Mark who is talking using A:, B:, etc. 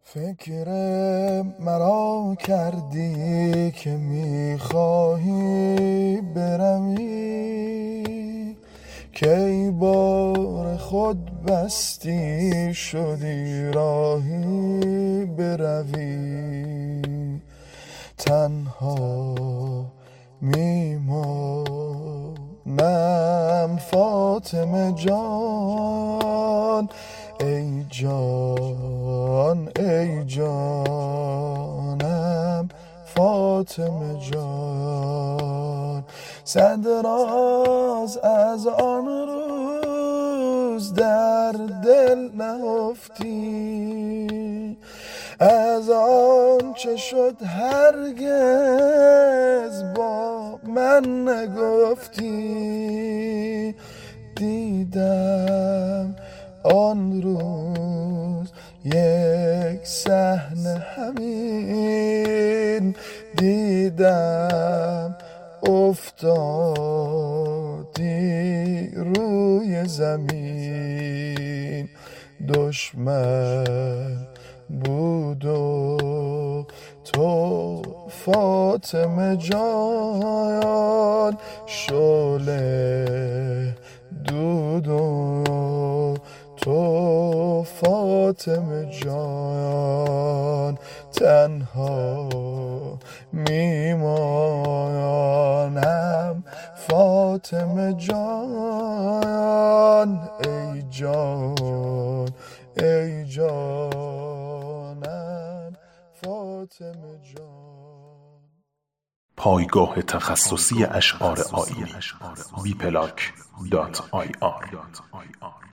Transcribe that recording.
A: فکر مرا کردی که میخواهی بروی، که ای بار خود بستی شدی راهی بروی. تنها میمانم فاطمه جان، ای جان ای جانم فاطمه جان. صد راز از آن روز در دل نهفتی، از آن چه شد هرگز با من نگفتی. دیدم آن روز یک صحنه همین، دیدم افتادی روی زمین. دشمن بود و تو فاطمه جان، شعله دود و تو فاطمه جان. تنها میمانم فاطمه جان، ای جان ای جانم فاطمه جان.
B: پایگاه تخصصی اشعار آیینی wplac.ir